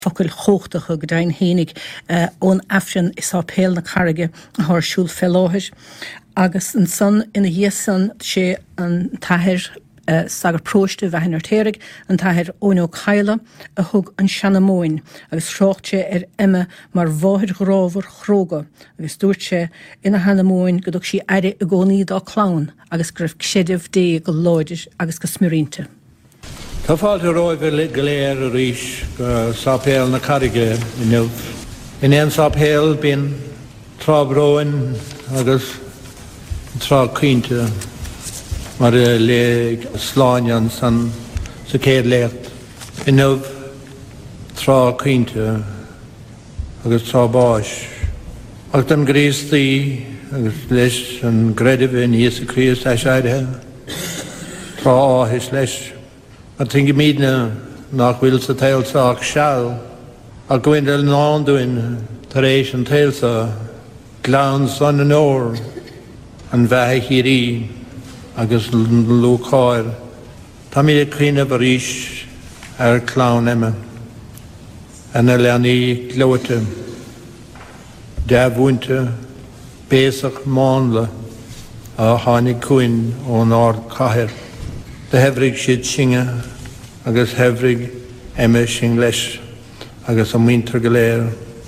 focail chóchtacha go dain hénig ón afsin is á péal na carige a thar siúl felláthir. Agus an son ina dhéasan sé an tathir sagar próiste bheithin téireg an tathir ónó Caile a thug an Seanamóin agus shrácht sé imime mar bháthir grábhar chróga agus dúirt sé ina Hanamóin go dúch sí aire a gcónaí dá clán agus gribh cséideh dé go láidir agus go smurínte. Tá fáilte roimh go léir a rís go sápéal na carige inniu. In éon sápéal bíon trábróin agus trá cuinte mar le sláinean san sa céad lécht. Inniu trá cuinte agus trá báis. Ach den gríostaí agus leis an greidirh in Iesu Christ a seidethe trá áthis leis. A tingi mídna nach bhfuil sa tailsach seall a goin del nándúin tar éis an tailsa glán san an óir an bheith hírí agus lúcháir. Tá mí cíine bar ríis ar clán emme an a leanaí glóite deabhúnte béasach mánla a tháinig cuin ón ár chathair. De hebrig siad singe agus hebrig emme sin leis agus an winter go léir.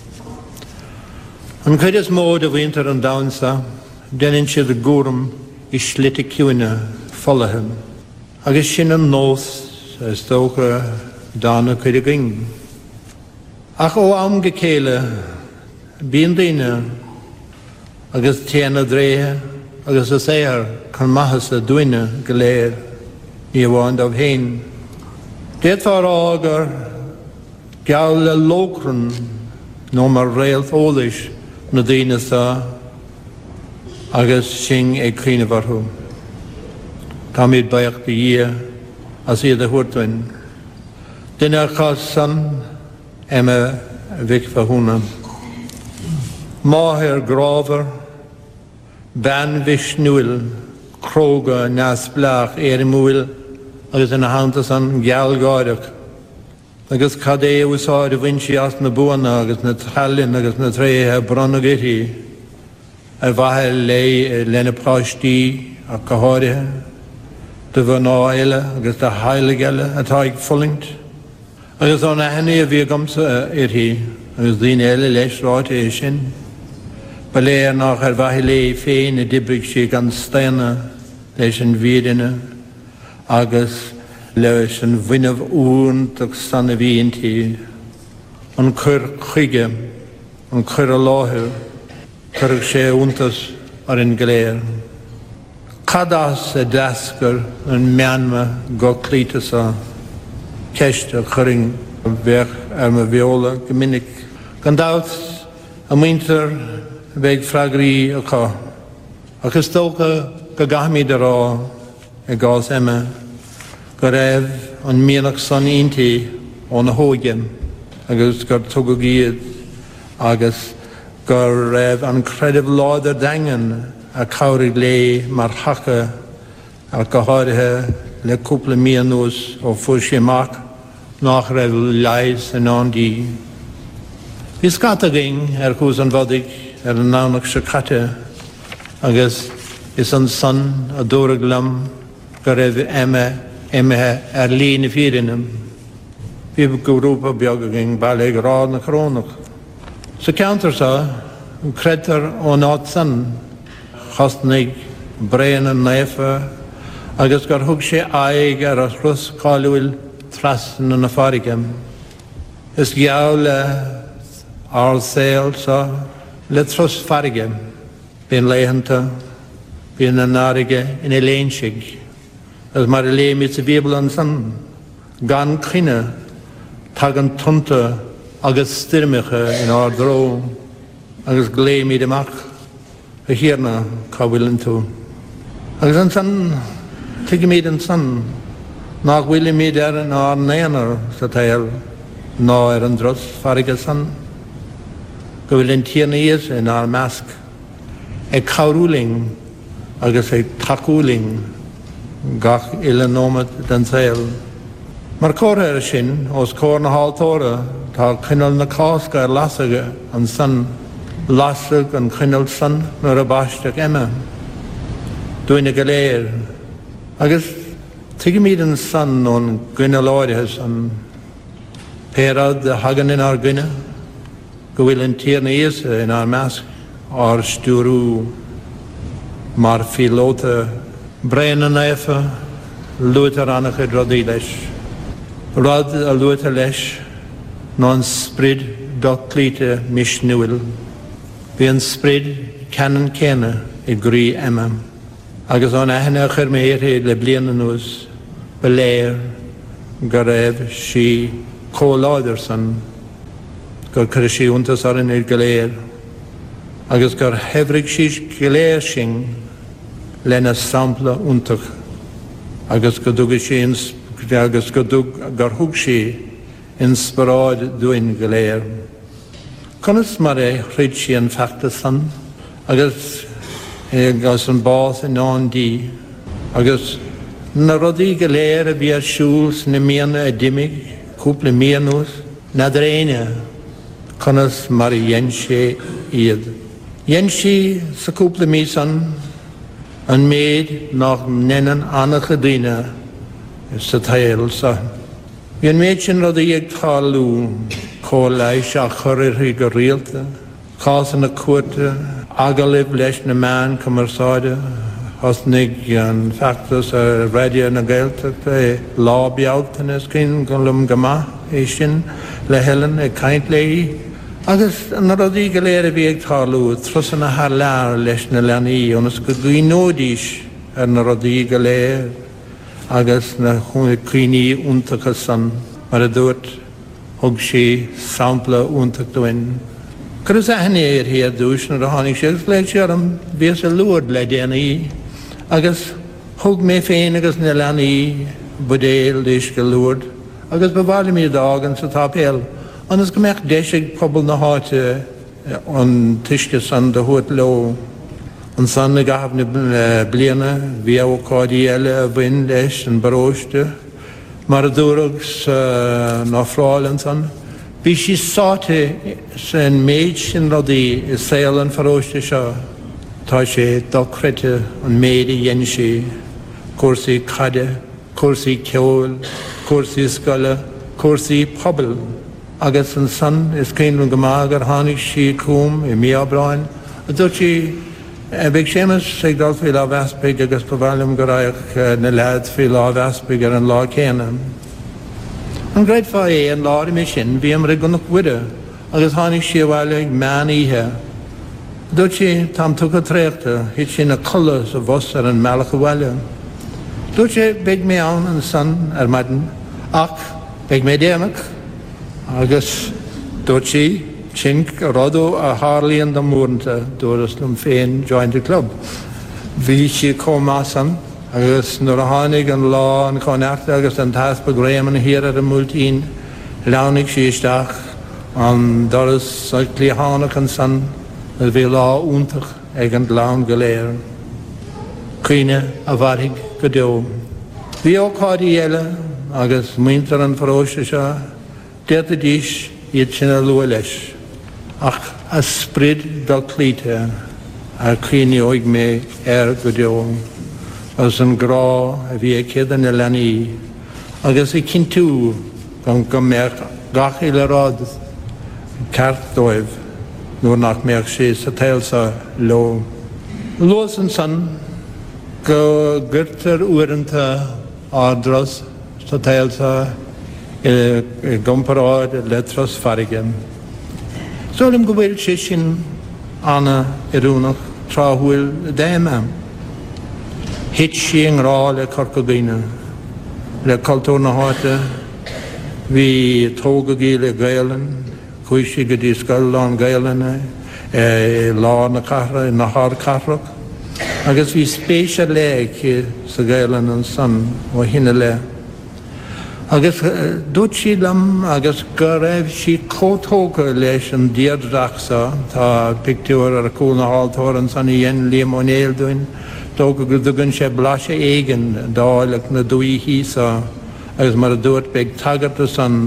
An chuid is mód a winter an damsa, denin siad a gúram I slite ciúine follathe agus sin an nós is tógra dána chuid a ging. Ach ó am go céile bíon daoine agus téanna dréthe agus a séar chun maithas a duine go léir. Ní bháin dá bhéin. Déad far ágar geall le lócran nó mar réalt ólais na daoine sa agus sin ag críne bharthú. Tá míad baocht dhé as iad a thuirtuin. Duine chas san emme bhic fahúna. Máthir grábhar ben visnuil cróga nas blach múil agus ina hantas an geallgáireach. Agus cadé úsáid a bhaintí as na buana agus na trallin agus na tréthe bronna gití ar bhaithe lena práistí a caháirithe do bhar ná eile agus de heilig eile atá ag fullingt. Agus ána hennaí a bhí gamsa irtí agus dhín eile leis ráite é sin. Ba léir nach ar bhaithe lé féin a dibrig sé gan staine leis an bhíadine agus leis an bhuiineh úntaach san a bhíontí an chur chuige an chur a láthir chuirh sé úntas ar an gléir. Cadas a deascar an meanma go clítas a ceiste churing bheith ar ma bheola go minic. Gan dát a muintear bheith freagraí a cá. Agus tócha go gaithmíad a rá a gás emme go raibh an mianach san iontaí ón na hóige agus gur tugadh iad agus gur raibh an creidirh láidir daingan a cabhraigh lé mar chacha a go háirithe le cúpla míon nuas ó fuair sé amach nach raibh leis an ándí. Bhí scata ging ar chús an bhodig ar an nánach se chatte agus is an son a dúrag lam go raibh emethe ar lína fírinam. Bhí go grúpa beag a ging bailé go rád na chrónach. Sa ceantar sa, creidtar ó nád san, chasnaigh bréan an néfa agus gur thug sé aig ar a thrus cáiliúil trasna na farigam. Is geall le ársail sa le thrus farigam. Bhíon léhananta bhíon na náige ina léinsigh. As mar a léimiid sa bhíbal an san gan chine tag an tunta agus styrmiche in ádró agus gléimiid amach a hiarna cá bhfuileann tú. Agus an san tuigimid an san nach bhfuilimid ar an ár néanar sa tail ná ar an dros farige san go bhfuilinn tíanaíos in ár measc ag cabhrúling agus ag tacúling gach ile nómad den saoil. Mar córa ar sin os cór na háltóra tá cinnal na cásca lasaige an san lasag an cinnal san nar a baisteach Emma. Dúine go léir. Agus tuige míad an san ón gine láirithes an pérad a hagan in ar gine go bhfuil an tír na éasa in ar measc ar stúrú mar fi lóta brean an éfa luatar annach a rodí leis. Rod a luatar leis ná an sprid do clíte mis nuil. Bhí an sprid cean céine I grí Emma. Agus an aithne chur méir le bliana nuas be léir go raibh sí cóláidir san gur chuir sí úntas ar an go léir. Agus gur hebhraigh sí go léir sin lena sampla úntach. Agus go dúga sí agus go gur thug sí inspiráid dúin go léir. Conas mar chríd sí an feachta san agus agus an bás in ándí agus na rodí go léir a bhí ar siúls na miana a dimig cúpla mianús na dréine conas mar dhéan sé iad. Dhéan sí sa cúpla mí san an méid nach nenan annach a daine sa tail sa. Bhí an méid sin rodí ag talú có leis a chuir go rialta cásan na cuata agalib leis na man commersáide hosnig an factus a radio na gaelta lá bealta na screen golum gama sin le helen a kaint lei agus na rodí go léir a bhí ag talú trusan na haar lear leis na leanaí onas go gúinódís ar na rodí go léir agus na cuiní úntacha san mar a dúirt thug sí sampla úntach doin. Cyrrys a hynny hir dúis na rohannig sé le siarm bhís a lúd le déanaí agus thug mé féin agus na leanaí budéil dís go lúd agus bhharla mí dagan sa tápéil anas go meach déisig pobl na háite an tuisce san de thuat lo an san na gahab na bliana bhí ócádaí eile a bhain leis an baróiste mar a dúragus ná fráilean san. Bhí sí sáte san méid sin rodí is saoil an faróiste seo. Tá sé dochrite an méid a dhéan sé, cuasaí cade, cuasaí ceol, cuasaí scoile, cuasaí pobl. Agus an san is céann go má gur tháinig sí cúm I míabráin. A dúirt sí bheadh sémas ag dul fí lá bhespaig agus go bhhailm go raibh na lead fí lá bhespaig ar an lá céanam. An greid fá an láir mé sin bhí am rigonach wide agus tháinig sí bhhaile ag mean ihe. Dúirt sí tam tucha tréachta hit sin na colla sa bhos ar an mealach a bhhaile. Dúirt sé beidh mé an san ar maidin ach beidh mé déamach agus dúirt sí sin rodó a hárlíonn do múranta dúras lum féin join the club. Bhí sí comá san agus nuair a tháinig an lá an choneachta agus an taspa gréim hir ar a múltíín leannig sí isteach an doras clíthánach an san a bhí lá úntach ag an lán go léir. Cuine a bharthig go deo. Bhí ócádaí eile agus muintear an faróiste seo déirta díos iad sin a lua leis. Ach a sprid do clíte a cuine óig mé go deo. As an grá a bhí céad an leanaí agus I cintú gan go meach gachaí le rád ceart dóibh nuair nach meach sé sa tail sa lo. Luas an san go gurtar uaireanta ádras sa tail sa gomparáid le tras farige. Solim go bhfuil sé sin anna iúnach tráthúil déime. Hit sí an rá le corcogíine le cultúr na háite hí tógaí le gailan chuisi go dtí scoil an gailanna lá na cara na hár carach agus bhí spéise le sa gailan an san ó hinine le. Agus dúirt sí lam agus go raibh sí cótóga leis an díadraachsa tá pictiúr ar a cúl na háiltóir an san I dhéan líam ó néal dúin. Tóga go dtugann sé blaise éigean dálaach na dúí hísa agus mar a dúirt beag tagarta san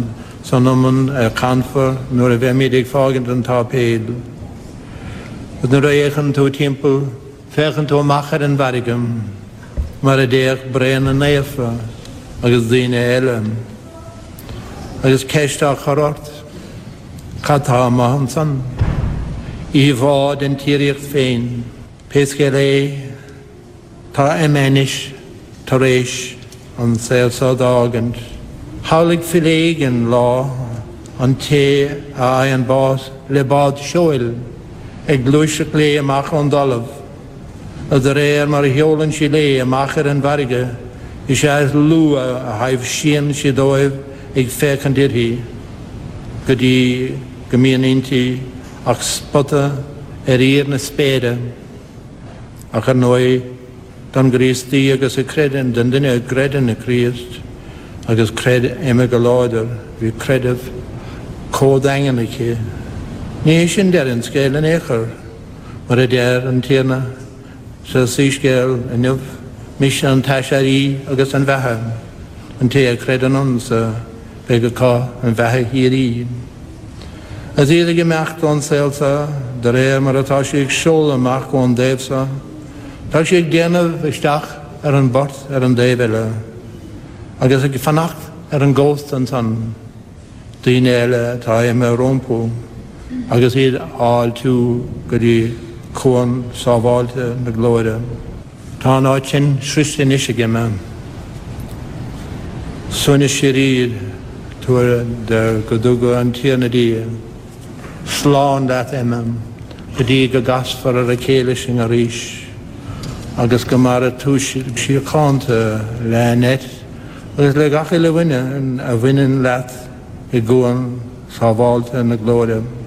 son omyn canffer nôr y femedig ffogend yn ta peil. Yd nhw'n rhoi eich yn tŵ timpl, fech yn tŵ machar yn farigam, mae'r edrych bren yn neiffa, agos ddyn e elem. Agos ceist a chorort, cata ma yn son. I fod yn tiriach ffein, pesgael ta emenish, ta reish, an selsa dagand. Haulig filegin law, an te a an bos le bad shoil, ag glwysig le amach on dolov. A dder mar hiolan si le amach an varige, is as lua a haif shien si doiv ag fek an dirhi. Gadi gymien inti ach spotta na spede. Ach an noi dan Christi agus y credyn, dan dyn y credyn y Christ, agus cred emig y loeder, fi credaf cod angen y ci. Ni eisiau derin sgael yn echer, mar y der yn tierna, sy'n sysgael yn yw, mission tashari agus yn fehe, yn te y credyn ons beg y co yn fehe hir i. As ieder gemacht ons selsa, der mar y tasig siol amach o'n defsa, tak ik dienaf istach een bord een debele. Agus ik vannacht een ghost en san. Dinele taai me rompo. Agus hier al toe gedi koon savalte na glode. Ta nachen schristin ishigema. Sunne shirid toer der godugo antierne die. Slaan dat emem. Gedi gagas for a keelishing a rish. Agus gymara tŵs si'r cont le net. Agus le gach i le wyna, a wyna'n lat i gwan sa volt yn y glodau.